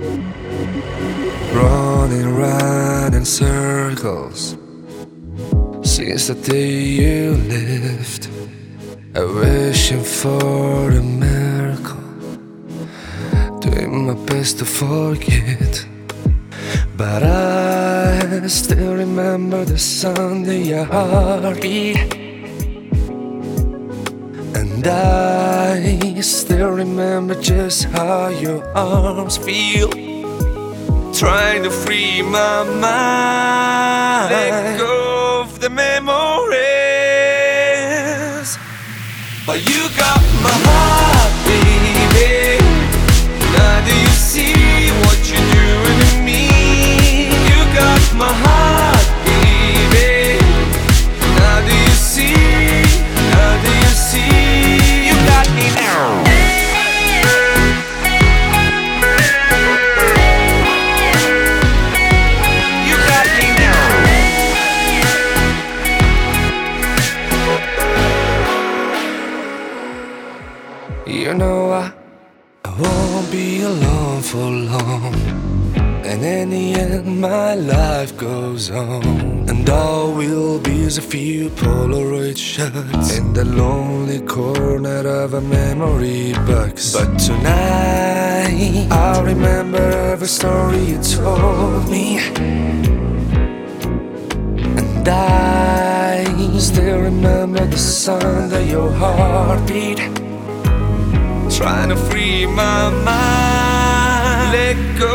running round in circles since the day you left. Wishing for a miracle, doing my best to forget. But I still remember the sound of your heartbeat, and I still remember just how your arms feel, trying to free my mind, let go of the memories. But you got my heart, baby. Now do you see what you're doing to me? You got my heart, baby. Now do you see? Now do you see? You got me now. You know I won't be alone for long, and in the end my life goes on, and all will be is a few Polaroid shots in the lonely corner of a memory box. But tonight I'll remember every story you told me, and I still remember the sound of your heartbeat, trying to free my mind, let go